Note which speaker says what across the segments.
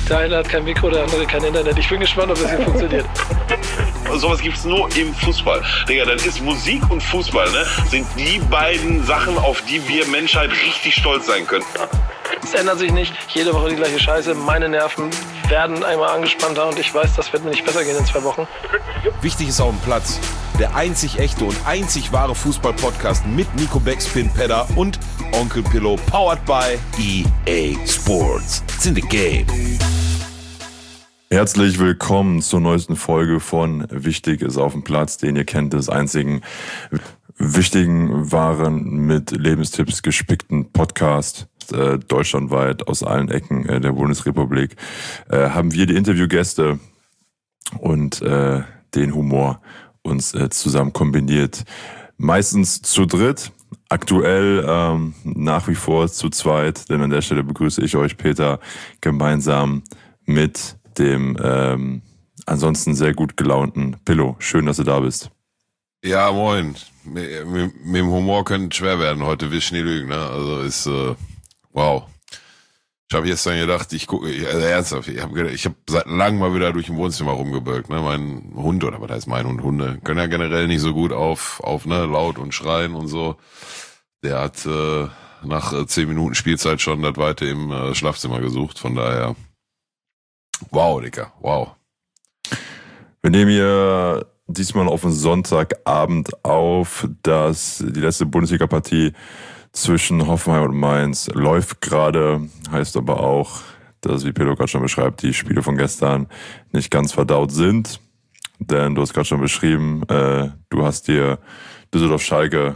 Speaker 1: Der eine hat kein Mikro, der andere kein Internet. Ich bin gespannt, ob das hier funktioniert.
Speaker 2: Sowas gibt's nur im Fußball. Digga, dann ist Musik und Fußball, ne, sind die beiden Sachen, auf die wir Menschheit richtig stolz sein können.
Speaker 1: Es ändert sich nicht. Jede Woche die gleiche Scheiße. Meine Nerven werden einmal angespannter und ich weiß, das wird mir nicht besser gehen in 2 Wochen.
Speaker 3: Wichtig ist auf dem Platz. Der einzig echte und einzig wahre Fußball-Podcast mit Nico Backspin Pedder und Onkel Pillow, powered by EA Sports. It's in the game.
Speaker 4: Herzlich willkommen zur neuesten Folge von Wichtig ist auf dem Platz, den ihr kennt, des einzigen wichtigen, wahren, mit Lebenstipps gespickten Podcast deutschlandweit aus allen Ecken der Bundesrepublik. Haben wir die Interviewgäste und den Humor uns zusammen kombiniert. Meistens zu dritt, aktuell nach wie vor zu zweit, denn an der Stelle begrüße ich euch, Peter, gemeinsam mit dem ansonsten sehr gut gelaunten Pillow. Schön, dass du da bist.
Speaker 5: Ja, moin. Mit dem Humor könnte schwer werden. Heute will ich nie lügen, ne? Also ist, wow. Ich habe gestern gedacht, ernsthaft, ich hab seit langem mal wieder durch ein Wohnzimmer rumgebölkt, ne? Mein Hund, oder was heißt mein Hund? Hunde können ja generell nicht so gut auf ne, laut und schreien und so. Der hat nach 10 Minuten Spielzeit schon das Weite im Schlafzimmer gesucht, von daher. Wow, Digga, wow.
Speaker 4: Wir nehmen hier diesmal auf den Sonntagabend auf, dass die letzte Bundesliga-Partie zwischen Hoffenheim und Mainz läuft gerade, heißt aber auch, dass, wie Pedro gerade schon beschreibt, die Spiele von gestern nicht ganz verdaut sind, denn du hast gerade schon beschrieben, du hast dir Düsseldorf-Schalke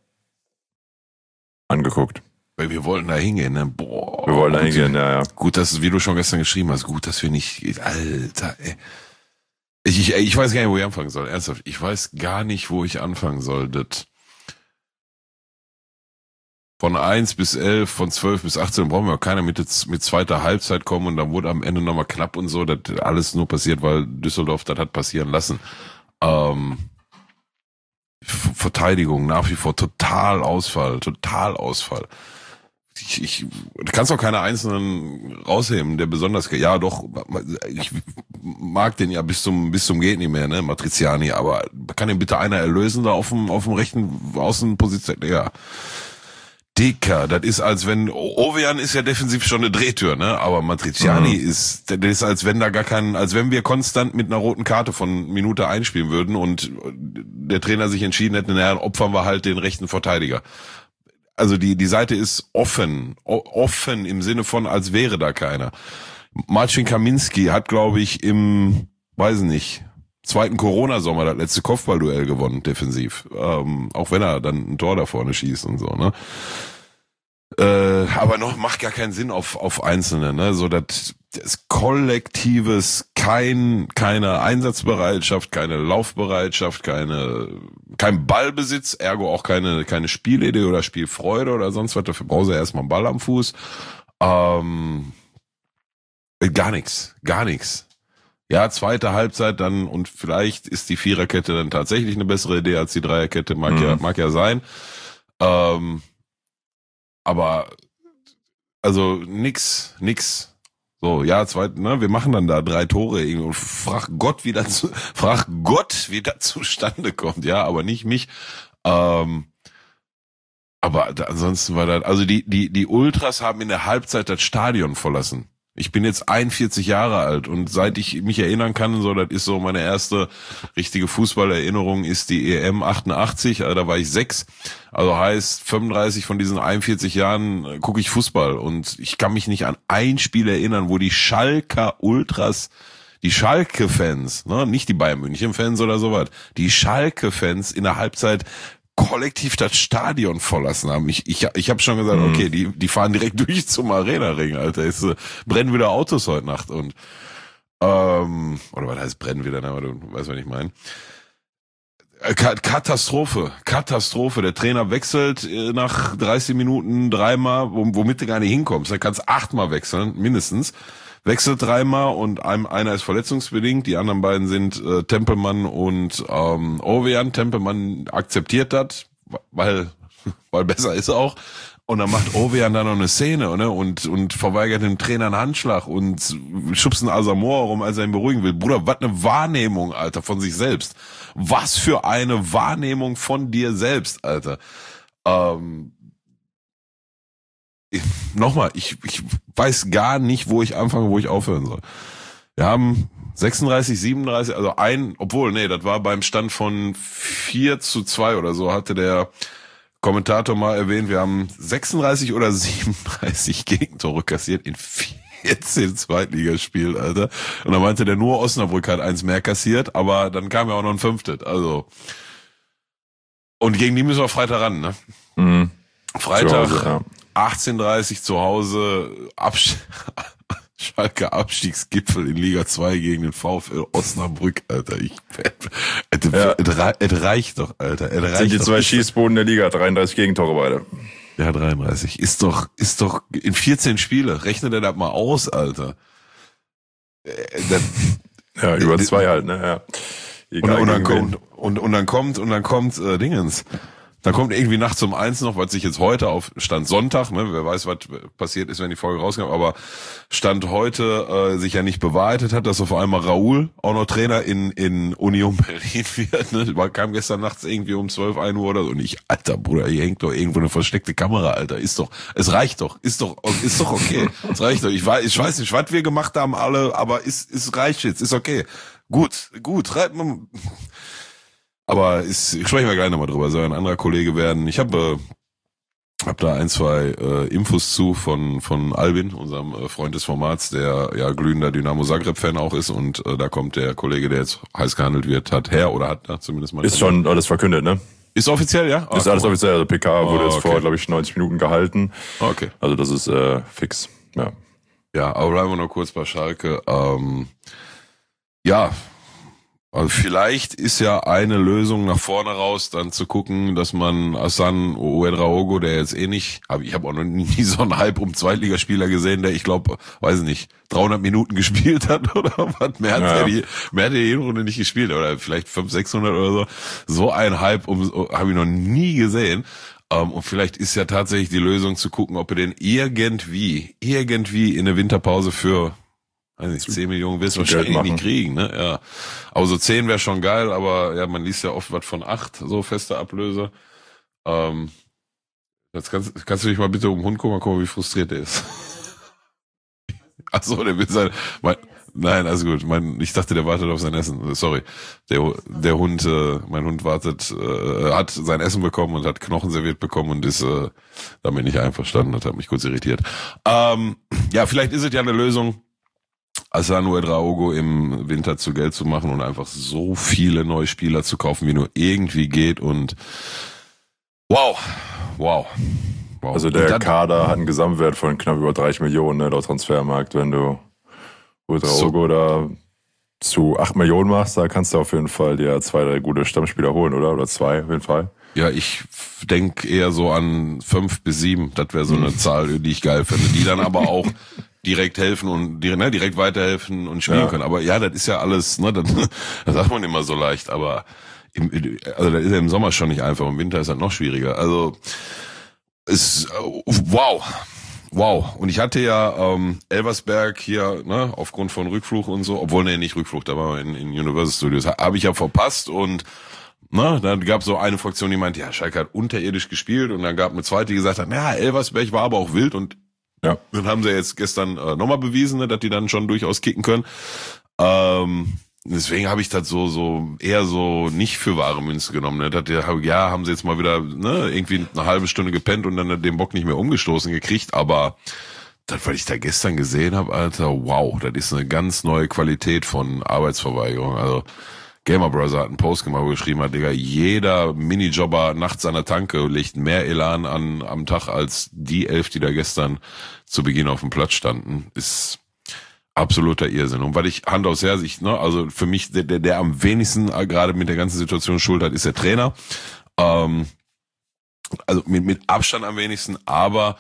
Speaker 4: angeguckt.
Speaker 5: Weil wir wollten da hingehen, ne? Boah.
Speaker 4: Wir wollen da hingehen, ja.
Speaker 5: Gut, dass, wie du schon gestern geschrieben hast, gut, dass wir nicht, Alter, ey. Ich weiß gar nicht, wo ich anfangen soll, ernsthaft. Ich weiß gar nicht, wo ich anfangen soll. Das von 1 bis 11, von 12 bis 18 brauchen wir keiner mit zweiter Halbzeit kommen und dann wurde am Ende nochmal knapp und so. Das alles nur passiert, weil Düsseldorf das hat passieren lassen. Verteidigung nach wie vor total Ausfall. Du kannst auch keine einzelnen rausheben, der besonders, ja doch, ich mag den ja bis zum geht nicht mehr, ne, Matriziani, aber kann den bitte einer erlösen da auf dem rechten Außenposition, ja. Dicker, das ist als wenn, Ovejan ist ja defensiv schon eine Drehtür, ne, aber Matriziani das ist als wenn wir konstant mit einer roten Karte von Minute einspielen würden und der Trainer sich entschieden hätte, naja, opfern wir halt den rechten Verteidiger. Also die Seite ist offen im Sinne von, als wäre da keiner. Marcin Kaminski hat, glaube ich, im, weiß nicht, zweiten Corona-Sommer das letzte Kopfballduell gewonnen, defensiv. Auch wenn er dann ein Tor da vorne schießt und so, ne? Aber noch macht gar keinen Sinn auf Einzelne, ne? So das Kollektives, keine Einsatzbereitschaft, keine Laufbereitschaft, kein Ballbesitz, ergo auch keine Spielidee oder Spielfreude oder sonst was. Dafür brauchst du erstmal einen Ball am Fuß. Gar nichts. Ja, zweite Halbzeit dann und vielleicht ist die Viererkette dann tatsächlich eine bessere Idee als die Dreierkette, mag ja sein. Aber also nix. So, ja, wir machen dann da 3 Tore und frag Gott, wie das zustande kommt, ja, aber nicht mich. Aber ansonsten war das, also die Ultras haben in der Halbzeit das Stadion verlassen. Ich bin jetzt 41 Jahre alt und seit ich mich erinnern kann, so, das ist so meine erste richtige Fußballerinnerung, ist die EM 88, also da war ich 6. Also heißt, 35 von diesen 41 Jahren gucke ich Fußball und ich kann mich nicht an ein Spiel erinnern, wo die Schalker Ultras, die Schalke-Fans, ne, nicht die Bayern München-Fans oder sowas, die Schalke-Fans in der Halbzeit kollektiv das Stadion verlassen haben. Ich habe schon gesagt, okay, die fahren direkt durch zum Arena-Ring, Alter. Es brennen wieder Autos heute Nacht und oder was heißt brennen wieder, ne? Aber du weißt, was ich meine. Katastrophe. Der Trainer wechselt nach 30 Minuten 3-mal, womit du gar nicht hinkommst. Da kannst 8-mal wechseln, mindestens. Wechselt 3-mal und einer ist verletzungsbedingt. Die anderen beiden sind Tempelmann und Ovejan. Tempelmann akzeptiert das, weil besser ist er auch. Und dann macht Ovejan da noch eine Szene, ne? Und verweigert dem Trainer einen Handschlag und schubst einen Asamoah rum, als er ihn beruhigen will. Bruder, was eine Wahrnehmung, Alter, von sich selbst. Was für eine Wahrnehmung von dir selbst, Alter. Nochmal, ich weiß gar nicht, wo ich anfange, wo ich aufhören soll. Wir haben 36, 37, also das war beim Stand von 4-2 oder so, hatte der Kommentator mal erwähnt, wir haben 36 oder 37 Gegentore kassiert in 14 Zweitligaspielen, Alter. Und dann meinte der, nur Osnabrück hat eins mehr kassiert, aber dann kam ja auch noch ein 5. Also. Und gegen die müssen wir Freitag ran, ne?
Speaker 4: Mhm.
Speaker 5: Freitag,
Speaker 4: zu Hause, ja.
Speaker 5: 18:30 zu Hause, Schalke Abstiegsgipfel in Liga 2 gegen den VfL Osnabrück, Alter. Es reicht doch, Alter.
Speaker 4: Das sind die 2 Schießboden der Liga, 33 Gegentore beide.
Speaker 5: Ja, 33. Ist doch in 14 Spiele. Rechne dir das mal aus, Alter.
Speaker 4: Ja, über 2 halt, ne, ja.
Speaker 5: Und dann kommt Dingens. Dann kommt irgendwie nachts um 1 noch, was sich jetzt heute auf Stand Sonntag, ne, wer weiß, was passiert ist, wenn die Folge rauskommt, aber Stand heute sich ja nicht bewahrheitet hat, dass auf einmal Raoul auch noch Trainer in Union Berlin wird. Ne? Kam gestern nachts irgendwie um 12, 1 Uhr oder so. Und ich, Alter Bruder, hier hängt doch irgendwo eine versteckte Kamera, Alter. Es reicht doch. Ist doch okay. Es reicht doch. Ich weiß nicht, was wir gemacht haben alle, aber es reicht jetzt. Ist okay. Gut. Aber sprechen wir gleich nochmal drüber, soll ein anderer Kollege werden. Ich habe da 1, 2 Infos zu von Albin, unserem Freund des Formats, der ja glühender Dynamo Zagreb-Fan auch ist. Und da kommt der Kollege, der jetzt heiß gehandelt wird, hat zumindest mal.
Speaker 4: Ist schon alles verkündet, ne?
Speaker 5: Ist offiziell, ja?
Speaker 4: Ist alles offiziell. Also PK wurde jetzt vor, glaube ich, 90 Minuten gehalten.
Speaker 5: Okay.
Speaker 4: Also das ist fix, ja.
Speaker 5: Ja, aber bleiben wir noch kurz bei Schalke. Also vielleicht ist ja eine Lösung nach vorne raus, dann zu gucken, dass man Hassan Ouedraogo, der jetzt ich habe auch noch nie so einen Hype um Zweitligaspieler gesehen, der, ich glaube, weiß nicht, 300 Minuten gespielt hat oder was, mehr hat die Hinrunde nicht gespielt, oder vielleicht 500, 600 oder so. So ein Hype habe ich noch nie gesehen. Und vielleicht ist ja tatsächlich die Lösung zu gucken, ob wir den irgendwie in eine Winterpause für 10 Millionen wirst du wahrscheinlich nicht kriegen, ne? Ja. Aber so 10 wäre schon geil, aber ja, man liest ja oft was von 8, so feste Ablöse. Jetzt kannst du dich mal bitte um den Hund gucken, wie frustriert der ist. Achso, der will nein, also gut. Ich dachte, der wartet auf sein Essen. Sorry. Der Hund, mein Hund hat sein Essen bekommen und hat Knochen serviert bekommen und ist damit nicht einverstanden. Das hat mich kurz irritiert. Ja, vielleicht ist es ja eine Lösung, Hassan Ouedraogo im Winter zu Geld zu machen und einfach so viele neue Spieler zu kaufen, wie nur irgendwie geht. Und wow.
Speaker 4: Also der Kader hat einen Gesamtwert von knapp über 30 Millionen, ne, laut Transfermarkt. Wenn du Ouedraogo da zu 8 Millionen machst, da kannst du auf jeden Fall dir 2, 3 gute Stammspieler holen, oder? Oder 2 auf jeden Fall.
Speaker 5: Ja, ich denke eher so an 5 bis 7. Das wäre so eine Zahl, die ich geil finde. Die dann aber auch direkt helfen und direkt weiterhelfen und spielen können. Aber ja, das ist ja alles, ne, das sagt man immer so leicht, aber das ist ja im Sommer schon nicht einfach, im Winter ist das noch schwieriger. Also wow. Und ich hatte ja Elversberg hier, ne, aufgrund von Rückflug und so, obwohl nicht Rückflug, da war in Universal Studios, habe ich ja verpasst und dann gab so eine Fraktion, die meinte, ja, Schalke hat unterirdisch gespielt und dann gab eine zweite, die gesagt hat, ja, Elversberg war aber auch wild und ja, dann haben sie jetzt gestern nochmal bewiesen, ne, dass die dann schon durchaus kicken können. Deswegen habe ich das so eher so nicht für wahre Münze genommen. Ne? Haben sie jetzt mal wieder irgendwie eine halbe Stunde gepennt und dann den Bock nicht mehr umgestoßen gekriegt. Aber das, was ich da gestern gesehen habe, Alter, wow, das ist eine ganz neue Qualität von Arbeitsverweigerung. Also Gamer Brother hat einen Post gemacht, wo geschrieben hat, Digga, jeder Minijobber nachts an der Tanke legt mehr Elan am Tag als die 11, die da gestern zu Beginn auf dem Platz standen. Ist absoluter Irrsinn. Und weil ich Hand aufs Herz, also für mich, der am wenigsten gerade mit der ganzen Situation Schuld hat, ist der Trainer. Also mit Abstand am wenigsten, aber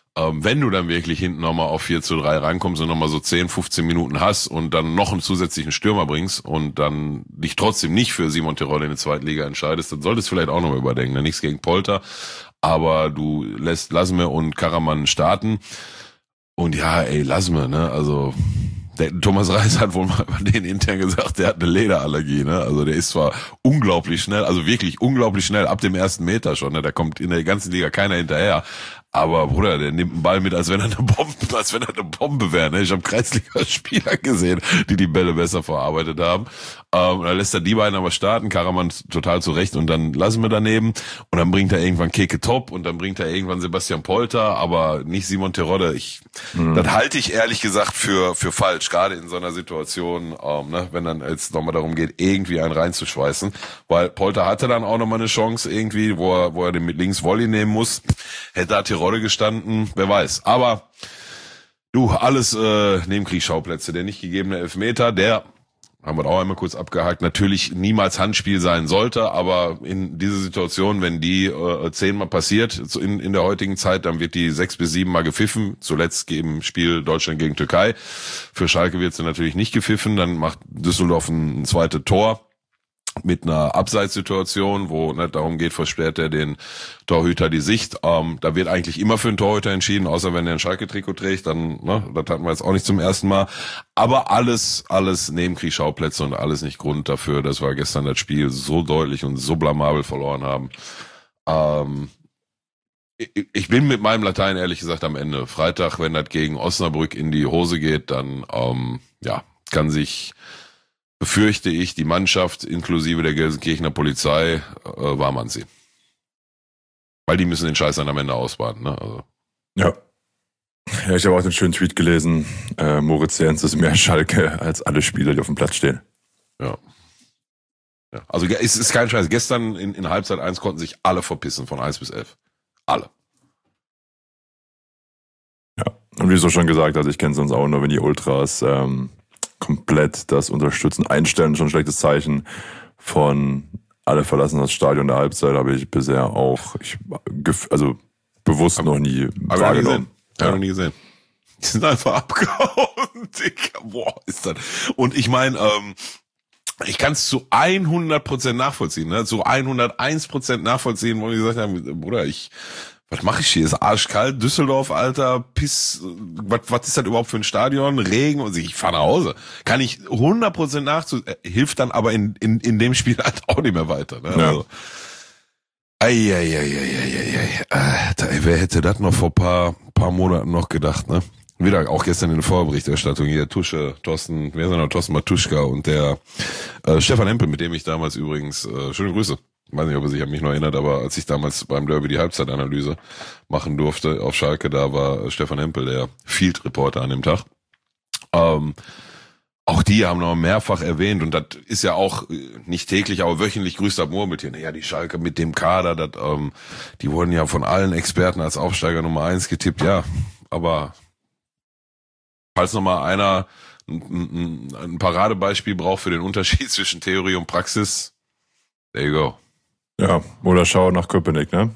Speaker 5: wenn du dann wirklich hinten nochmal auf 4:3 rankommst und nochmal so 10, 15 Minuten hast und dann noch einen zusätzlichen Stürmer bringst und dann dich trotzdem nicht für Simon Terodde in der zweiten Liga entscheidest, dann solltest du vielleicht auch nochmal überdenken. Ne? Nichts gegen Polter, aber du lässt Lasme und Karaman starten. Und ja, Lasme, ne, also der Thomas Reis hat wohl mal über den intern gesagt, der hat eine Lederallergie, ne? Also der ist zwar unglaublich schnell, also wirklich unglaublich schnell, ab dem ersten Meter schon, ne? Da kommt in der ganzen Liga keiner hinterher. Aber Bruder, der nimmt einen Ball mit, als wenn er eine Bombe wäre. Ne? Ich habe Kreisliga-Spieler gesehen, die Bälle besser verarbeitet haben. Und dann lässt er die beiden aber starten, Karaman total zurecht und dann lassen wir daneben. Und dann bringt er irgendwann Keke Top und dann bringt er irgendwann Sebastian Polter, aber nicht Simon Terodde. Das halte ich ehrlich gesagt für falsch, gerade in so einer Situation, ne? Wenn dann jetzt nochmal darum geht, irgendwie einen reinzuschweißen. Weil Polter hatte dann auch nochmal eine Chance irgendwie, wo er den mit links Volley nehmen muss. Hätte da Terodde gestanden, wer weiß. Aber du, alles Nebenkriegsschauplätze. Der nicht gegebene Elfmeter, der, haben wir auch einmal kurz abgehakt, natürlich niemals Handspiel sein sollte, aber in dieser Situation, wenn die 10-mal passiert in der heutigen Zeit, dann wird die 6 bis 7 Mal gepfiffen. Zuletzt im Spiel Deutschland gegen Türkei. Für Schalke wird sie natürlich nicht gepfiffen, dann macht Düsseldorf ein zweites Tor mit einer Abseitssituation, wo nicht darum geht, versperrt er den Torhüter die Sicht. Da wird eigentlich immer für einen Torhüter entschieden, außer wenn er ein Schalke-Trikot trägt, dann, ne, das hatten wir jetzt auch nicht zum ersten Mal. Aber alles Nebenkriegsschauplätze und alles nicht Grund dafür, dass wir gestern das Spiel so deutlich und so blamabel verloren haben. Ich bin mit meinem Latein ehrlich gesagt am Ende. Freitag, wenn das gegen Osnabrück in die Hose geht, dann, kann sich, befürchte ich, die Mannschaft inklusive der Gelsenkirchener Polizei warm anziehen. Weil die müssen den Scheiß dann am Ende ausbaden. Ne? Also.
Speaker 4: Ja, ich habe auch den schönen Tweet gelesen. Moritz Jens ist mehr Schalke als alle Spieler, die auf dem Platz stehen.
Speaker 5: Ja. Also es ist kein Scheiß. Gestern in Halbzeit 1 konnten sich alle verpissen von 1 bis 11. Alle.
Speaker 4: Ja, und wie du schon gesagt hast, ich kenne es uns auch nur, wenn die Ultras komplett das Unterstützen einstellen, schon ein schlechtes Zeichen von alle verlassen das Stadion der Halbzeit, habe ich bisher auch bewusst noch nie wahrgenommen.
Speaker 5: Habe ich noch nie gesehen. Die sind einfach abgehauen, Digga. Boah, ist das. Und ich meine, ich kann es zu 100% nachvollziehen, ne? Zu 101% nachvollziehen, wo die gesagt haben, Bruder, was mache ich hier? Ist arschkalt, Düsseldorf, Alter, Piss, was ist das überhaupt für ein Stadion? Regen und ich fahre nach Hause. Kann ich 100% hilft dann aber in dem Spiel halt auch nicht mehr weiter. Ne?
Speaker 4: Ja.
Speaker 5: Also, wer hätte das noch vor paar Monaten noch gedacht, ne? Wieder auch gestern in der Vorberichterstattung hier, Thorsten Matuschka und der Stefan Empel, mit dem ich damals übrigens, schöne Grüße. Ich weiß nicht, ob er sich an mich noch erinnert, aber als ich damals beim Derby die Halbzeitanalyse machen durfte auf Schalke, da war Stefan Empel der Field-Reporter an dem Tag. Auch die haben noch mehrfach erwähnt, und das ist ja auch nicht täglich, aber wöchentlich grüßt das Murmeltier. Ja, die Schalke mit dem Kader, die wurden ja von allen Experten als Aufsteiger Nummer 1 getippt. Ja, aber falls noch mal einer ein Paradebeispiel braucht für den Unterschied zwischen Theorie und Praxis, there you go.
Speaker 4: Ja, oder schau nach Köpenick, ne?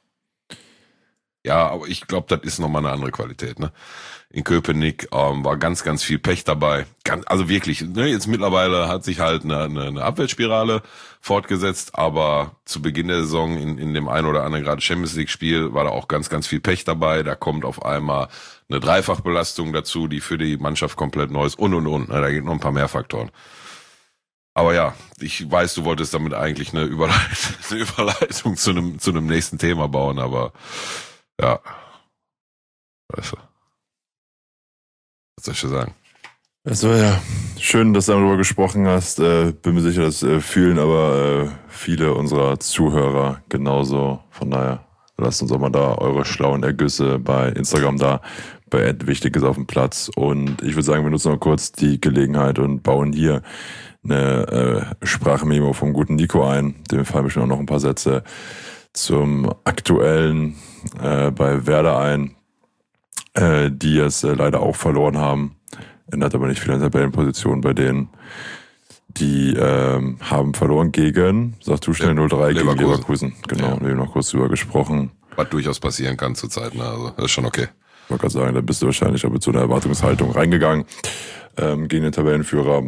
Speaker 5: Ja, aber ich glaube, das ist nochmal eine andere Qualität, ne? In Köpenick war ganz, ganz viel Pech dabei. Also wirklich, ne? Jetzt mittlerweile hat sich halt eine Abwärtsspirale fortgesetzt, aber zu Beginn der Saison in dem einen oder anderen gerade Champions League Spiel war da auch ganz, ganz viel Pech dabei. Da kommt auf einmal eine Dreifachbelastung dazu, die für die Mannschaft komplett neu ist und. Ne? Da geht noch ein paar mehr Faktoren. Aber ja, ich weiß, du wolltest damit eigentlich eine Überleitung zu einem nächsten Thema bauen, aber ja, weißt du, was soll ich dir sagen?
Speaker 4: Also ja, schön, dass du darüber gesprochen hast. Bin mir sicher, das fühlen aber viele unserer Zuhörer genauso. Von daher, lasst uns auch mal da eure schlauen Ergüsse bei Instagram da, bei @wichtiges auf dem Platz. Und ich würde sagen, wir nutzen noch kurz die Gelegenheit und bauen hier eine Sprachmemo vom guten Nico ein. Dem fallen bestimmt auch noch ein paar Sätze zum aktuellen bei Werder ein, die es leider auch verloren haben. Ändert aber nicht viel an der Tabellenposition bei denen. Die haben verloren gegen, sagst du schnell, 0-3 gegen Leverkusen. Genau, wir haben noch kurz drüber gesprochen.
Speaker 5: was durchaus passieren kann zurzeit. Ne? Also das ist schon okay.
Speaker 4: Ich wollte gerade sagen, da bist du wahrscheinlich auch mit so einer Erwartungshaltung reingegangen gegen den Tabellenführer.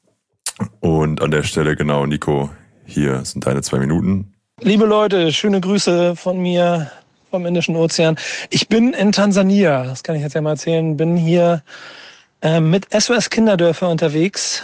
Speaker 4: Und an der Stelle, genau, Nico, hier sind deine 2 Minuten.
Speaker 1: Liebe Leute, schöne Grüße von mir vom Indischen Ozean. Ich bin in Tansania, das kann ich jetzt ja mal erzählen, bin hier mit SOS Kinderdörfer unterwegs,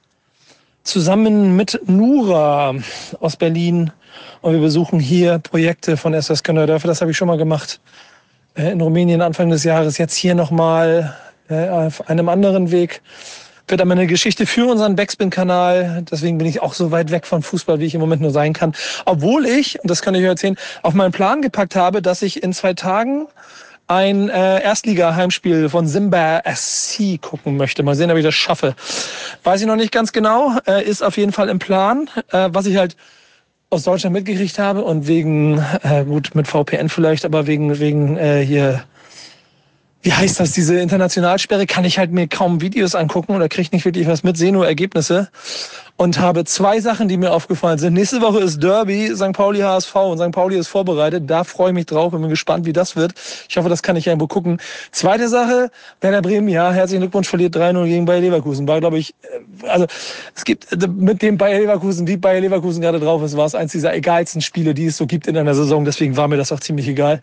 Speaker 1: zusammen mit Nura aus Berlin. Und wir besuchen hier Projekte von SOS Kinderdörfer. Das habe ich schon mal gemacht in Rumänien Anfang des Jahres. Jetzt hier nochmal auf einem anderen Weg. Wird aber eine Geschichte für unseren Backspin-Kanal. Deswegen bin ich auch so weit weg von Fußball, wie ich im Moment nur sein kann. Obwohl ich, und das kann ich euch erzählen, auf meinen Plan gepackt habe, dass ich in 2 Tagen ein Erstliga-Heimspiel von Simba SC gucken möchte. Mal sehen, ob ich das schaffe. Weiß ich noch nicht ganz genau. Ist auf jeden Fall im Plan. Was ich halt aus Deutschland mitgekriegt habe und wegen, gut, mit VPN vielleicht, aber wegen hier... Wie heißt das, diese Internationalsperre, kann ich halt mir kaum Videos angucken oder kriege nicht wirklich was mit, sehe nur Ergebnisse und habe 2 Sachen, die mir aufgefallen sind. Nächste Woche ist Derby, St. Pauli HSV und St. Pauli ist vorbereitet. Da freue ich mich drauf und bin gespannt, wie das wird. Ich hoffe, das kann ich irgendwo gucken. Zweite Sache, Werder Bremen, ja, herzlichen Glückwunsch, verliert 3-0 gegen Bayer Leverkusen. War, glaube ich, also es gibt mit dem Bayer Leverkusen, wie Bayer Leverkusen gerade drauf ist, war es eins dieser egalsten Spiele, die es so gibt in einer Saison. Deswegen war mir das auch ziemlich egal.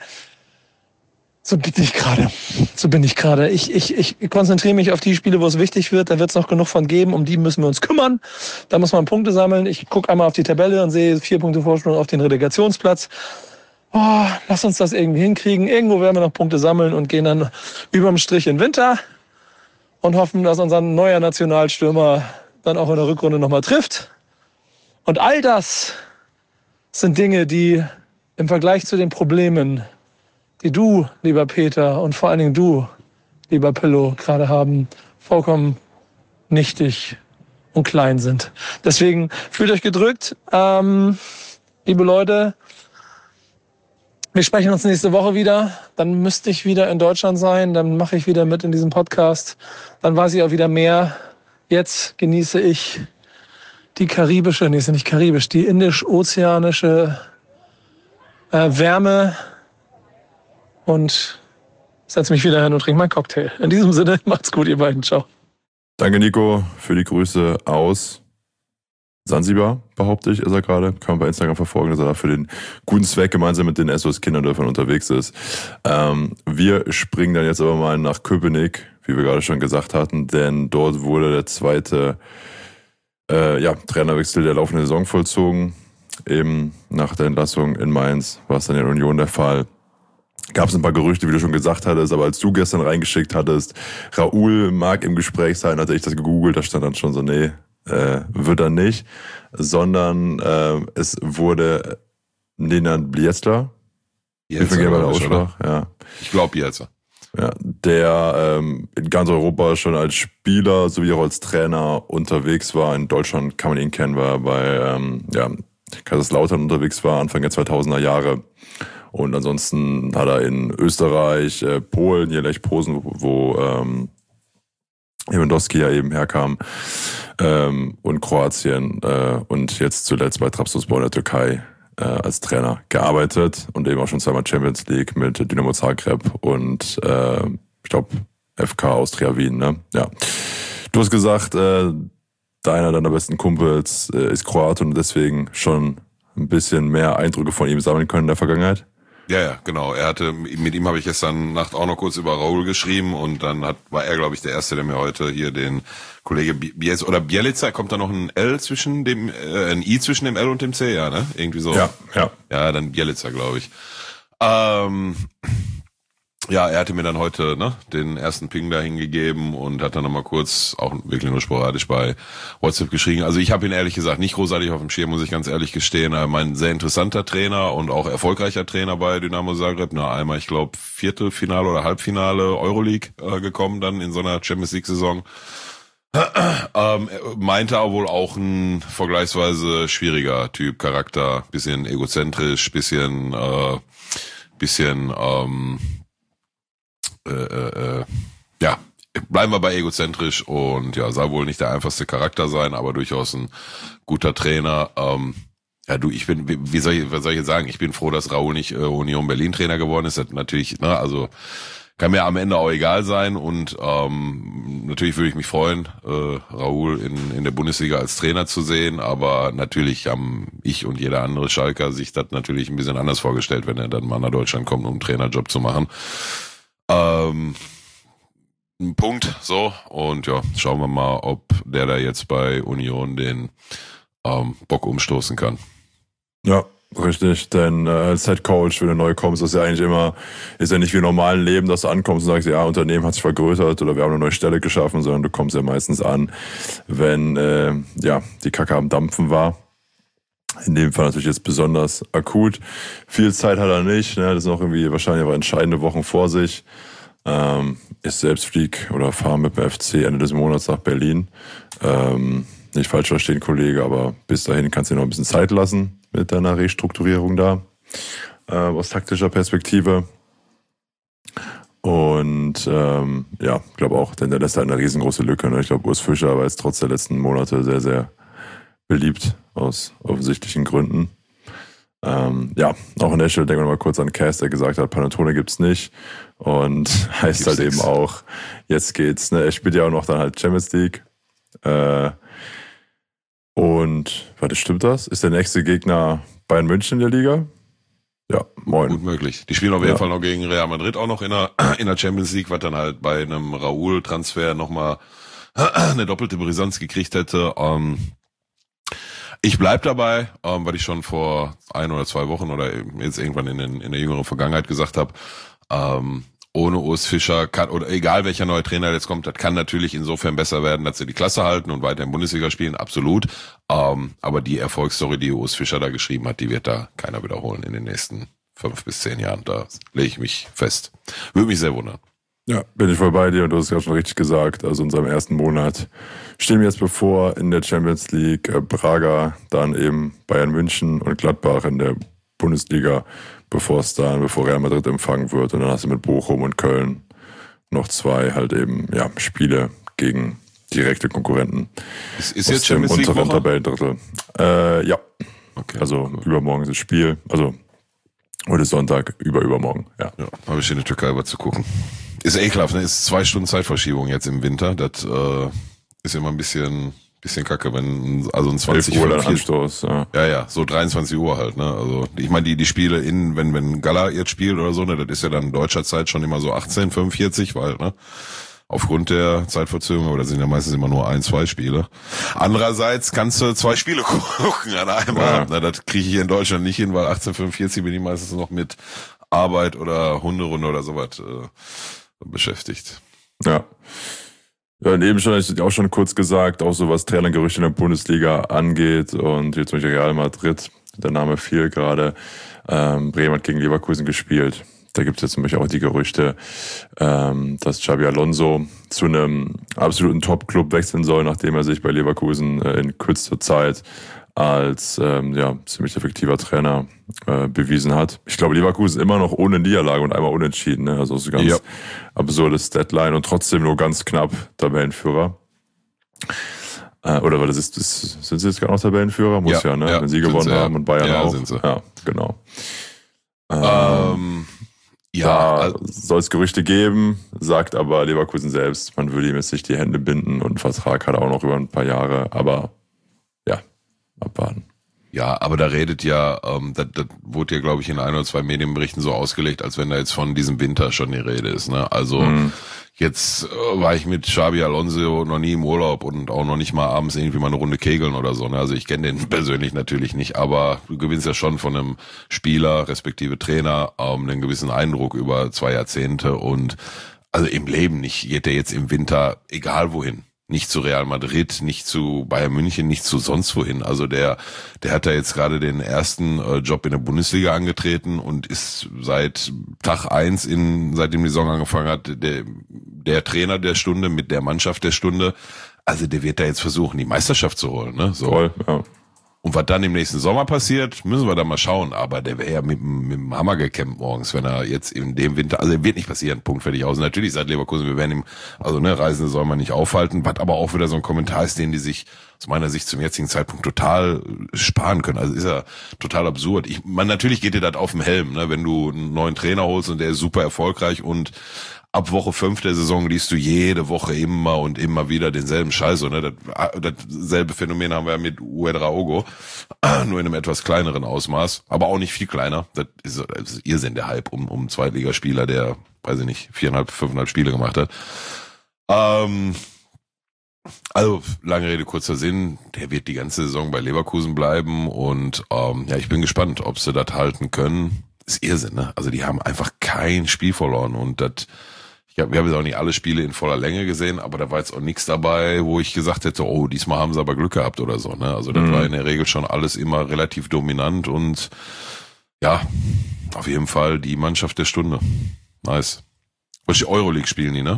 Speaker 1: So bin ich gerade. Ich konzentriere mich auf die Spiele, wo es wichtig wird. Da wird es noch genug von geben. Um die müssen wir uns kümmern. Da muss man Punkte sammeln. Ich gucke einmal auf die Tabelle und sehe 4 Punkte Vorsprung auf den Relegationsplatz. Oh, lass uns das irgendwie hinkriegen. Irgendwo werden wir noch Punkte sammeln und gehen dann überm Strich in den Winter und hoffen, dass unser neuer Nationalstürmer dann auch in der Rückrunde nochmal trifft. Und all das sind Dinge, die im Vergleich zu den Problemen, die du, lieber Peter, und vor allen Dingen du, lieber Pillow, gerade haben, vollkommen nichtig und klein sind. Deswegen fühlt euch gedrückt. Liebe Leute, wir sprechen uns nächste Woche wieder. Dann müsste ich wieder in Deutschland sein. Dann mache ich wieder mit in diesem Podcast. Dann weiß ich auch wieder mehr. Jetzt genieße ich die die indisch-ozeanische Wärme und setze mich wieder hin und trinke meinen Cocktail. In diesem Sinne, macht's gut, ihr beiden. Ciao.
Speaker 4: Danke, Nico, für die Grüße aus Sansibar, behaupte ich, ist er gerade. Kann man bei Instagram verfolgen, dass er da für den guten Zweck gemeinsam mit den SOS Kinderdörfern unterwegs ist. Wir springen dann jetzt aber mal nach Köpenick, wie wir gerade schon gesagt hatten, denn dort wurde der zweite Trainerwechsel der laufenden Saison vollzogen. Eben nach der Entlassung in Mainz war es dann in Union der Fall. Gab es ein paar Gerüchte, wie du schon gesagt hattest, aber als du gestern reingeschickt hattest, Raúl mag im Gespräch sein, hatte ich das gegoogelt, da stand dann schon so, nee, wird er nicht, sondern es wurde Nenad Bjelica.
Speaker 5: Wie viel der
Speaker 4: Aussprache? Ja.
Speaker 5: Ich glaube Bjelica.
Speaker 4: Ja, der in ganz Europa schon als Spieler sowie auch als Trainer unterwegs war. In Deutschland kann man ihn kennen, weil er bei Kaiserslautern unterwegs war, Anfang der 2000er Jahre. Und ansonsten hat er in Österreich, Polen, hier Lech Posen, wo Lewandowski ja eben herkam, und Kroatien und jetzt zuletzt bei Trabzonspor in der Türkei als Trainer gearbeitet und eben auch schon 2-mal Champions League mit Dynamo Zagreb und ich glaube FK Austria Wien. Ne? Ja. Du hast gesagt, einer deiner besten Kumpels ist Kroate und deswegen schon ein bisschen mehr Eindrücke von ihm sammeln können in der Vergangenheit.
Speaker 5: Ja, genau. Mit ihm habe ich gestern Nacht auch noch kurz über Raúl geschrieben und dann war er, glaube ich, der Erste, der mir heute hier den Kollege Bjelica, kommt da noch ein L zwischen ein I zwischen dem L und dem C, ja, ne? Irgendwie so. Ja. Ja, dann Bjelica, glaube ich. Ja, er hatte mir dann heute den ersten Ping da hingegeben und hat dann nochmal kurz, auch wirklich nur sporadisch bei WhatsApp geschrieben. Also ich habe ihn ehrlich gesagt nicht großartig auf dem Schirm, muss ich ganz ehrlich gestehen. Er war ein sehr interessanter Trainer und auch erfolgreicher Trainer bei Dynamo Zagreb. Einmal, ich glaube, Viertelfinale oder Halbfinale Euroleague gekommen dann in so einer Champions League Saison. Meinte er wohl auch ein vergleichsweise schwieriger Typ, Charakter, bisschen egozentrisch, bisschen bleiben wir bei egozentrisch und ja, soll wohl nicht der einfachste Charakter sein, aber durchaus ein guter Trainer. Ja, du, was soll ich jetzt sagen? Ich bin froh, dass Raoul nicht Union Berlin Trainer geworden ist. Das natürlich, ne, also kann mir am Ende auch egal sein und natürlich würde ich mich freuen, Raoul in der Bundesliga als Trainer zu sehen, aber natürlich haben ich und jeder andere Schalker sich das natürlich ein bisschen anders vorgestellt, wenn er dann mal nach Deutschland kommt, um einen Trainerjob zu machen. Ein Punkt, so, und ja, schauen wir mal, ob der da jetzt bei Union den Bock umstoßen kann.
Speaker 4: Ja, richtig, denn als Head Coach, wenn du neu kommst, ist ja eigentlich immer, ist ja nicht wie im normalen Leben, dass du ankommst und sagst, ja, Unternehmen hat sich vergrößert oder wir haben eine neue Stelle geschaffen, sondern du kommst ja meistens an, wenn die Kacke am Dampfen war. In dem Fall natürlich jetzt besonders akut. Viel Zeit hat er nicht, ne? Das sind noch irgendwie wahrscheinlich aber entscheidende Wochen vor sich. Ich selbst flieg oder fahre mit dem FC Ende des Monats nach Berlin. Nicht falsch verstehen, Kollege, aber bis dahin kannst du dir noch ein bisschen Zeit lassen mit deiner Restrukturierung da, aus taktischer Perspektive. Und glaube auch, denn der lässt halt eine riesengroße Lücke. Ne? Ich glaube, Urs Fischer war jetzt trotz der letzten Monate sehr, sehr beliebt aus offensichtlichen Gründen. Auch an der Stelle denken wir mal kurz an Cass, der gesagt hat, Panettone gibt's nicht. Und heißt halt eben auch, jetzt geht's. Ne? Er spielt ja auch noch dann halt Champions League. Stimmt das? Ist der nächste Gegner Bayern München in der Liga? Ja, moin.
Speaker 5: Gut möglich. Die spielen auf jeden Fall noch gegen Real Madrid auch noch in der Champions League, was dann halt bei einem Raoul-Transfer nochmal eine doppelte Brisanz gekriegt hätte. Ich bleib dabei, weil ich schon vor 1 oder 2 Wochen oder jetzt irgendwann in der jüngeren Vergangenheit gesagt habe, ohne Urs Fischer kann, oder egal welcher neue Trainer jetzt kommt, das kann natürlich insofern besser werden, dass sie die Klasse halten und weiter in Bundesliga spielen, absolut. Aber die Erfolgsstory, die Urs Fischer da geschrieben hat, die wird da keiner wiederholen in den nächsten 5 bis 10 Jahren. Da lege ich mich fest. Würde mich sehr wundern.
Speaker 4: Ja, bin ich voll bei dir und du hast es ja schon richtig gesagt. Also in seinem ersten Monat stehen wir jetzt bevor in der Champions League Braga, dann eben Bayern München und Gladbach in der Bundesliga, bevor Real Madrid empfangen wird. Und dann hast du mit Bochum und Köln noch 2 halt eben Spiele gegen direkte Konkurrenten.
Speaker 5: Ist jetzt Champions League
Speaker 4: unteren Tabellendrittel. Ja.
Speaker 5: Okay.
Speaker 4: Also übermorgen ist das Spiel. Also heute ist Sonntag, übermorgen. Ja.
Speaker 5: Habe ich in der Türkei was zu gucken. Ist ekelhaft, ne? Ist 2 Stunden Zeitverschiebung jetzt im Winter. Das ist immer ein bisschen kacke, wenn also ein 20
Speaker 4: Uhr dann Anstoß.
Speaker 5: Ja, so 23 Uhr halt, ne? Also ich meine die Spiele wenn Gala jetzt spielt oder so, ne, das ist ja dann deutscher Zeit schon immer so 18:45, weil, ne, aufgrund der Zeitverzögerung, oder sind ja meistens immer nur 1, 2 Spiele. Andererseits kannst du 2 Spiele gucken an einem Abend. Na, das kriege ich hier in Deutschland nicht hin, weil 18:45 bin ich meistens noch mit Arbeit oder Hunderunde oder sowas beschäftigt.
Speaker 4: Ja. Ja, und eben schon, ich auch schon kurz gesagt, auch so was Trainergerüchte in der Bundesliga angeht und jetzt zum Beispiel Real Madrid, der Name fiel gerade, Bremen hat gegen Leverkusen gespielt. Da gibt es jetzt zum Beispiel auch die Gerüchte, dass Xabi Alonso zu einem absoluten Top-Club wechseln soll, nachdem er sich bei Leverkusen in kürzester Zeit als ziemlich effektiver Trainer bewiesen hat. Ich glaube, Leverkusen immer noch ohne Niederlage und einmal unentschieden. Ne? Also so ganz absurdes Deadline und trotzdem nur ganz knapp Tabellenführer. Oder sind sie jetzt gar noch Tabellenführer? Muss ja, ne? Wenn sie gewonnen haben und Bayern auch. Sind sie. Ja, genau. Da soll es Gerüchte geben, sagt aber Leverkusen selbst, man würde ihm jetzt nicht die Hände binden und einen Vertrag hat er auch noch über ein paar Jahre, aber abwarten.
Speaker 5: Ja, aber da redet das wurde ja, glaube ich, in 1 oder 2 Medienberichten so ausgelegt, als wenn da jetzt von diesem Winter schon die Rede ist, ne? Also jetzt war ich mit Xabi Alonso noch nie im Urlaub und auch noch nicht mal abends irgendwie mal eine Runde kegeln oder so, ne? Also ich kenne den persönlich natürlich nicht, aber du gewinnst ja schon von einem Spieler, respektive Trainer, einen gewissen Eindruck über 2 Jahrzehnte und also im Leben nicht geht der jetzt im Winter egal wohin. Nicht zu Real Madrid, nicht zu Bayern München, nicht zu sonst wohin. Also der hat da jetzt gerade den ersten Job in der Bundesliga angetreten und ist seit Tag 1 seitdem die Saison angefangen hat, der Trainer der Stunde mit der Mannschaft der Stunde. Also der wird da jetzt versuchen, die Meisterschaft zu holen, ne? So.
Speaker 4: Voll, ja.
Speaker 5: Und was dann im nächsten Sommer passiert, müssen wir dann mal schauen. Aber der wäre ja mit dem Hammer gecampt morgens, wenn er jetzt in dem Winter, also wird nicht passieren, Punkt, fertig aus. Natürlich sagt Leverkusen, wir werden ihm, also Reisende soll man nicht aufhalten, was aber auch wieder so ein Kommentar ist, den die sich aus meiner Sicht zum jetzigen Zeitpunkt total sparen können. Also ist ja total absurd. Natürlich geht dir das auf den Helm, ne? Wenn du einen neuen Trainer holst und der ist super erfolgreich und ab Woche 5 der Saison liest du jede Woche immer und immer wieder denselben Scheiß. Ne? Dasselbe Phänomen haben wir ja mit Ouedraogo, nur in einem etwas kleineren Ausmaß, aber auch nicht viel kleiner. Das ist Irrsinn, der Hype um Zweitligaspieler, der, weiß ich nicht, 4,5, 5,5 Spiele gemacht hat. Also, lange Rede, kurzer Sinn, der wird die ganze Saison bei Leverkusen bleiben und ich bin gespannt, ob sie das halten können. Ist Irrsinn, ne? Also die haben einfach kein Spiel verloren und wir haben jetzt auch nicht alle Spiele in voller Länge gesehen, aber da war jetzt auch nichts dabei, wo ich gesagt hätte, oh, diesmal haben sie aber Glück gehabt oder so, ne? Also das war in der Regel schon alles immer relativ dominant und ja, auf jeden Fall die Mannschaft der Stunde. Nice. Und die Euroleague spielen die, ne?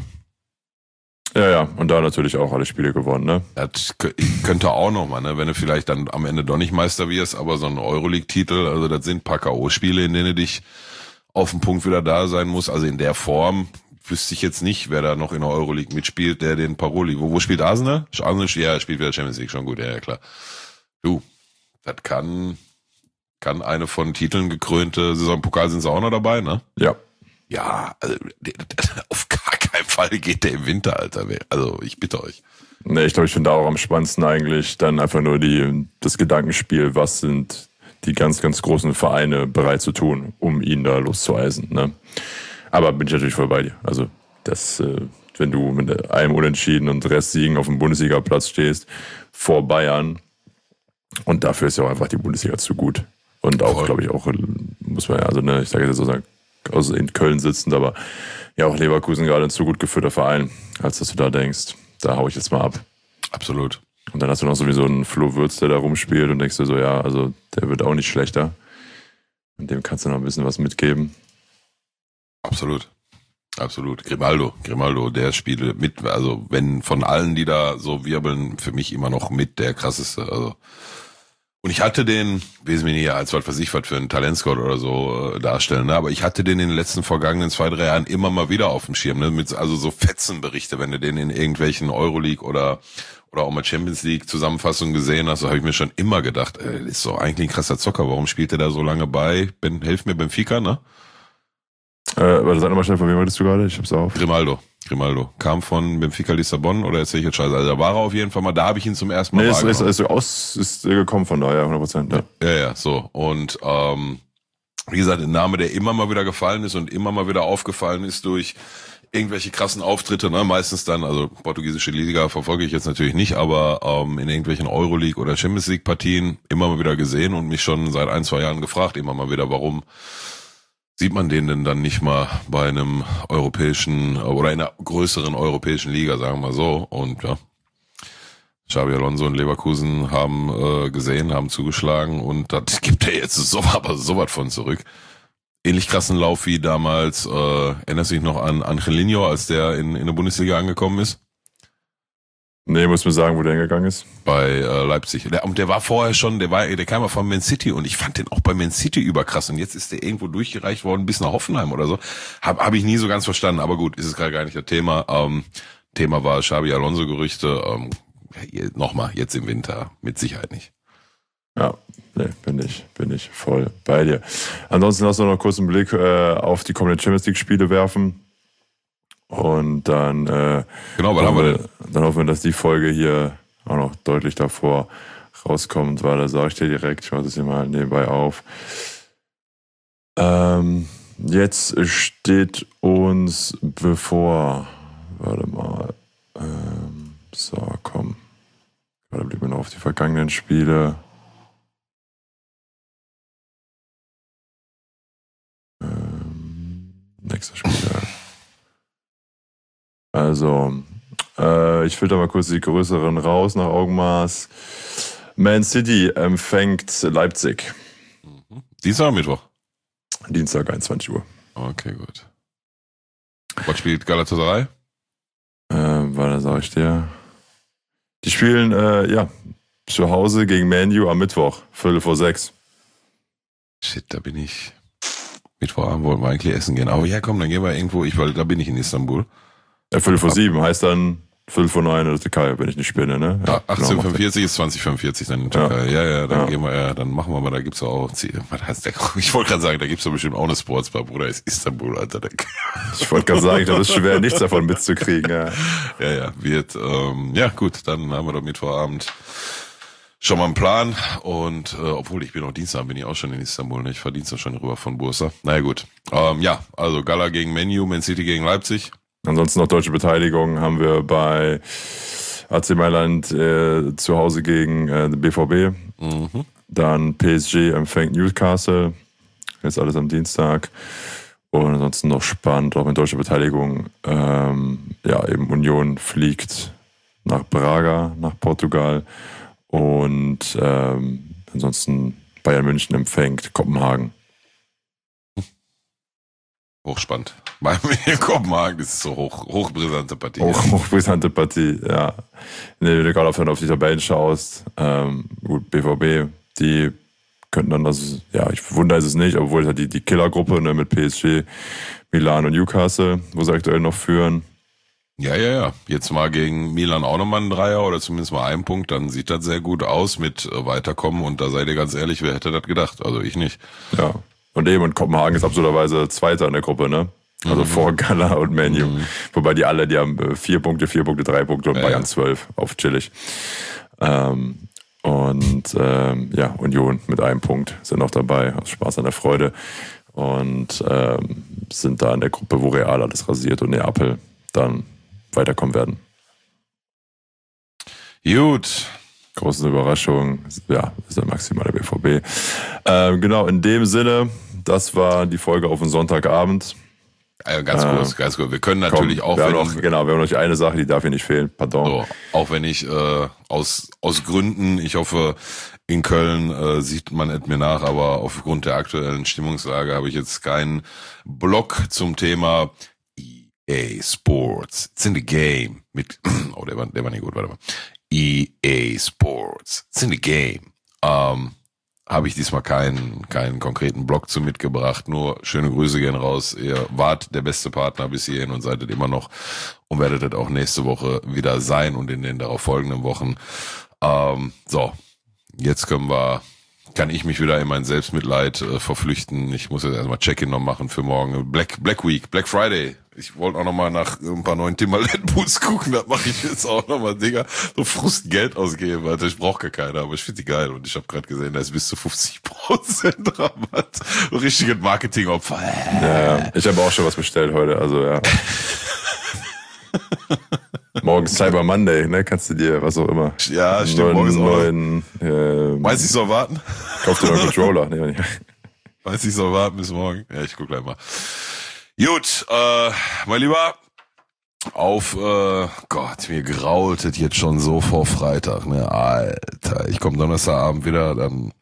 Speaker 4: Ja, und da natürlich auch alle Spiele gewonnen, ne?
Speaker 5: Das könnte auch noch mal, ne? Wenn du vielleicht dann am Ende doch nicht Meister wirst, aber so ein Euroleague-Titel, also das sind ein paar K.O.-Spiele, in denen du dich auf den Punkt wieder da sein musst, also in der Form wüsste ich jetzt nicht, wer da noch in der Euroleague mitspielt, der den Paroli. Wo spielt Arsenal? Arsenal, ja, spielt wieder Champions League, schon gut, ja, klar. Du, das kann eine von Titeln gekrönte Saison. Pokal sind sie auch noch dabei, ne?
Speaker 4: Ja.
Speaker 5: Ja, also auf gar keinen Fall geht der im Winter, Alter. Also ich bitte euch.
Speaker 4: Ne, ich glaube, ich finde auch am spannendsten eigentlich dann einfach nur das Gedankenspiel, was sind die ganz, ganz großen Vereine bereit zu tun, um ihn da loszueisen, ne? Aber bin ich natürlich voll bei dir. Also, wenn du mit einem Unentschieden und Restsiegen auf dem Bundesliga-Platz stehst, vor Bayern, und dafür ist ja auch einfach die Bundesliga zu gut. Und auch, glaube ich, auch, muss man ja, also, ne, ich sage jetzt sozusagen, also in Köln sitzend, aber ja, auch Leverkusen gerade ein zu gut geführter Verein, als dass du da denkst, da hau ich jetzt mal ab.
Speaker 5: Absolut.
Speaker 4: Und dann hast du noch sowieso einen Flo Würz, der da rumspielt und denkst dir so, ja, also der wird auch nicht schlechter. Und dem kannst du noch ein bisschen was mitgeben.
Speaker 5: Absolut. Grimaldo, der spielt mit, also wenn von allen, die da so wirbeln, für mich immer noch mit der krasseste, also. Und ich hatte den, wesentlich nicht als was für einen Talentscout oder so darstellen, ne? Aber ich hatte den in den letzten vergangenen 2-3 Jahren immer mal wieder auf dem Schirm, ne? Also so Fetzenberichte, wenn du den in irgendwelchen Euroleague oder auch mal Champions League Zusammenfassungen gesehen hast, so habe ich mir schon immer gedacht, das ist so eigentlich ein krasser Zocker, warum spielt der da so lange bei? Helf mir, Benfica, ne?
Speaker 4: Warte, sag nochmal schnell, von wem redest du gerade? Ich hab's auf.
Speaker 5: Grimaldo. Kam von Benfica Lissabon oder erzähl ich jetzt Scheiße? Also da war er auf jeden Fall mal, da habe ich ihn zum ersten Mal wahrgenommen.
Speaker 4: Ist gekommen von daher, 100%.
Speaker 5: Ja, so. Und wie gesagt, ein Name, der immer mal wieder gefallen ist und immer mal wieder aufgefallen ist durch irgendwelche krassen Auftritte, ne? Meistens dann, also portugiesische Liga verfolge ich jetzt natürlich nicht, aber in irgendwelchen Euroleague oder Champions League Partien immer mal wieder gesehen und mich schon seit 1-2 Jahren gefragt, immer mal wieder, warum sieht man den denn dann nicht mal bei einem europäischen oder in einer größeren europäischen Liga, sagen wir mal so. Und ja, Xabi Alonso und Leverkusen haben gesehen, haben zugeschlagen und das gibt er jetzt sowas von zurück. Ähnlich krassen Lauf wie damals, erinnerst du dich noch an Angelino, als der in der Bundesliga angekommen ist?
Speaker 4: Nee, muss mir sagen, wo der hingegangen ist.
Speaker 5: Bei Leipzig. Der war vorher schon, der kam ja von Man City und ich fand den auch bei Man City überkrass und jetzt ist der irgendwo durchgereicht worden bis nach Hoffenheim oder so. Hab ich nie so ganz verstanden, aber gut, ist es gerade gar nicht das Thema. Thema war Xabi Alonso Gerüchte. Nochmal, jetzt im Winter, mit Sicherheit nicht.
Speaker 4: Ja, nee, bin ich voll bei dir. Ansonsten lass uns noch kurz einen Blick auf die kommenden Champions League Spiele werfen. Und dann,
Speaker 5: genau, was haben wir denn?
Speaker 4: Dann hoffen wir, dass die Folge hier auch noch deutlich davor rauskommt, weil da sage ich dir direkt, ich mache das hier mal nebenbei auf. Jetzt steht uns bevor, warte mal, so, komm. Gerade blieb mir noch auf die vergangenen Spiele. Nächster Spieler. Also, ich filter mal kurz die größeren raus nach Augenmaß. Man City empfängt Leipzig.
Speaker 5: Dienstag oder Mittwoch?
Speaker 4: Dienstag, 21 Uhr.
Speaker 5: Okay, gut. Was spielt Galatasaray?
Speaker 4: Warte, sag ich dir. Die spielen, zu Hause gegen Man U am Mittwoch, 5:45.
Speaker 5: Shit, da bin ich. Mittwochabend wollten wir eigentlich essen gehen. Aber ja, komm, dann gehen wir irgendwo. Da bin ich in Istanbul.
Speaker 4: Ja, 5:07 heißt dann 5:09 in der Türkei, wenn ich nicht spinne, ne?
Speaker 5: Ja, 18:45 ist 20:45 dann in der Türkei. Ja, dann gehen wir, dann machen wir mal, da gibt's auch, was heißt der? Ich wollte gerade sagen, da gibt's doch bestimmt auch eine Sportsbar, Bruder, ist Istanbul, Alter.
Speaker 4: Ich wollte gerade sagen, das ist schwer, nichts davon mitzukriegen, ja.
Speaker 5: Wird, gut, dann haben wir doch Mittwochabend schon mal einen Plan und obwohl ich bin auch Dienstag, bin ich auch schon in Istanbul, ne? Ich fahre Dienstag schon rüber von Bursa. Naja gut, also Gala gegen Man U, Man City gegen Leipzig.
Speaker 4: Ansonsten noch deutsche Beteiligung haben wir bei AC Mailand zu Hause gegen den BVB. Mhm. Dann PSG empfängt Newcastle. Jetzt alles am Dienstag. Und ansonsten noch spannend, auch mit deutscher Beteiligung. Eben Union fliegt nach Braga, nach Portugal. Und ansonsten Bayern München empfängt Kopenhagen.
Speaker 5: Hochspannend. Bei mir in Kopenhagen ist es so hochbrisante Partie.
Speaker 4: Hochbrisante Partie, ja. Wenn du gerade auf die Tabellen schaust, gut, BVB, die könnten dann ich wundere es nicht, obwohl halt die Killergruppe, ne, mit PSG, Milan und Newcastle, wo sie aktuell noch führen.
Speaker 5: Ja. Jetzt mal gegen Milan auch nochmal ein Dreier oder zumindest mal einen Punkt, dann sieht das sehr gut aus mit Weiterkommen und da seid ihr ganz ehrlich, wer hätte das gedacht? Also ich nicht.
Speaker 4: Ja. Und Kopenhagen ist absurderweise Zweiter in der Gruppe, ne? Also vor Gala und Man U. Wobei die haben 4 Punkte, 3 Punkte und Bayern 12 auf chillig. Union mit 1 Punkt sind noch dabei, aus Spaß an der Freude. Und sind da in der Gruppe, wo Real alles rasiert und Neapel dann weiterkommen werden.
Speaker 5: Gut.
Speaker 4: Große Überraschung, ja, ist der maximale BVB. Genau, in dem Sinne, das war die Folge auf den Sonntagabend.
Speaker 5: Ganz kurz. Wir können natürlich
Speaker 4: wir haben noch eine Sache, die darf hier nicht fehlen, pardon.
Speaker 5: So, auch wenn ich aus Gründen, ich hoffe, in Köln sieht man es mir nach, aber aufgrund der aktuellen Stimmungslage habe ich jetzt keinen Blog zum Thema EA Sports. It's in the game. Der war nicht gut, warte mal. EA Sports. It's in the game. Habe ich diesmal keinen konkreten Blog zu mitgebracht. Nur schöne Grüße gehen raus. Ihr wart der beste Partner bis hierhin und seid es immer noch und werdet es auch nächste Woche wieder sein und in den darauf folgenden Wochen. Jetzt kann ich mich wieder in mein Selbstmitleid verflüchten. Ich muss jetzt erstmal Check-in noch machen für morgen. Black Week, Black Friday. Ich wollte auch noch mal nach ein paar neuen Timberland-Boots gucken. Das mache ich jetzt auch noch mal, Digga. So Frust Geld ausgeben, Alter. Ich brauche gar keine, aber ich finde die geil. Und ich habe gerade gesehen, da ist bis zu 50% Rabatt. So richtiges Marketingopfer.
Speaker 4: Ja, ich habe auch schon was bestellt heute. Also ja. Morgen Cyber Monday, ne? Kannst du dir, was auch immer.
Speaker 5: Ja, stimmt. Morgen Meinst du, ich soll warten?
Speaker 4: Kauf dir noch einen Controller. Nee,
Speaker 5: Meinst du, ich soll warten bis morgen? Ja, ich guck gleich mal. Gut, mein Lieber, mir grault es jetzt schon so vor Freitag, ne? Alter, ich komme Donnerstagabend wieder, dann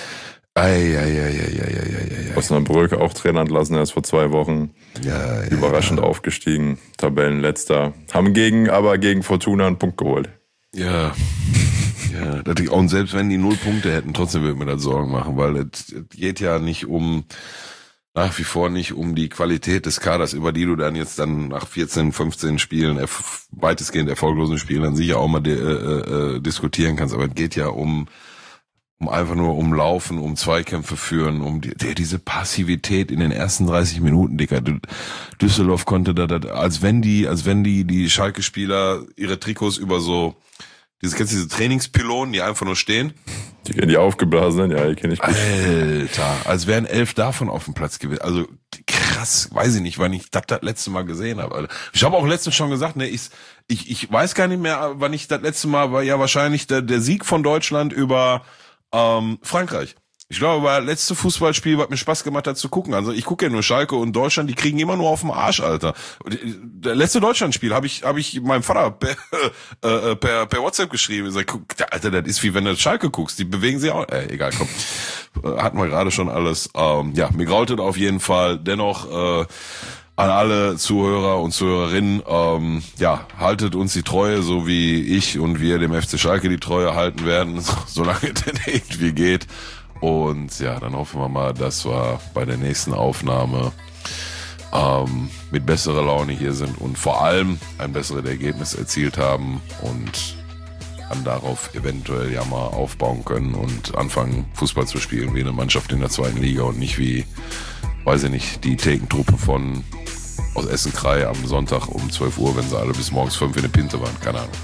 Speaker 4: Osnabrück auch Trainer entlassen, erst vor 2 Wochen.
Speaker 5: Ja,
Speaker 4: überraschend aufgestiegen, Tabellenletzter. Haben gegen Fortuna einen Punkt geholt.
Speaker 5: Ja. Ja, und selbst wenn die 0 Punkte hätten, trotzdem würde mir das Sorgen machen, weil es geht ja nach wie vor nicht um die Qualität des Kaders, über die du dann jetzt nach 14, 15 Spielen, weitestgehend erfolglosen Spielen, dann sicher auch mal diskutieren kannst, aber es geht ja um einfach nur um Laufen, um Zweikämpfe führen, um diese Passivität in den ersten 30 Minuten, Dicker. Düsseldorf konnte als wenn die Schalke-Spieler ihre Trikots über kennst du diese Trainingspylonen, die einfach nur stehen?
Speaker 4: Die aufgeblasen sind, ja, die kenne ich gut.
Speaker 5: Alter, als wären 11 davon auf dem Platz gewesen. Also krass, weiß ich nicht, wann ich das letzte Mal gesehen habe. Ich habe auch letztens schon gesagt, ne, ich weiß gar nicht mehr, wann ich das letzte Mal war, ja wahrscheinlich der Sieg von Deutschland über Frankreich. Ich glaube, war das letzte Fußballspiel, was mir Spaß gemacht hat zu gucken. Also ich gucke ja nur Schalke und Deutschland, die kriegen immer nur auf den Arsch, Alter. Der letzte Deutschlandspiel habe ich meinem Vater per WhatsApp geschrieben. Ich sag, Alter, das ist wie wenn du Schalke guckst. Die bewegen sich auch. Egal, komm. Hatten wir gerade schon alles. Mir graut es auf jeden Fall. Dennoch an alle Zuhörer und Zuhörerinnen, haltet uns die Treue, so wie ich und wir dem FC Schalke die Treue halten werden, solange es denn irgendwie geht. Und ja, dann hoffen wir mal, dass wir bei der nächsten Aufnahme mit besserer Laune hier sind und vor allem ein besseres Ergebnis erzielt haben und dann darauf eventuell ja mal aufbauen können und anfangen, Fußball zu spielen wie eine Mannschaft in der 2. Liga und nicht wie, weiß ich nicht, die Thekentruppe aus Essen-Krei am Sonntag um 12 Uhr, wenn sie alle bis morgens 5 in der Pinte waren. Keine Ahnung.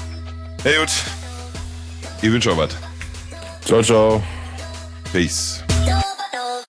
Speaker 5: Hey gut, ich wünsche euch was.
Speaker 4: Ciao, ciao.
Speaker 5: Peace.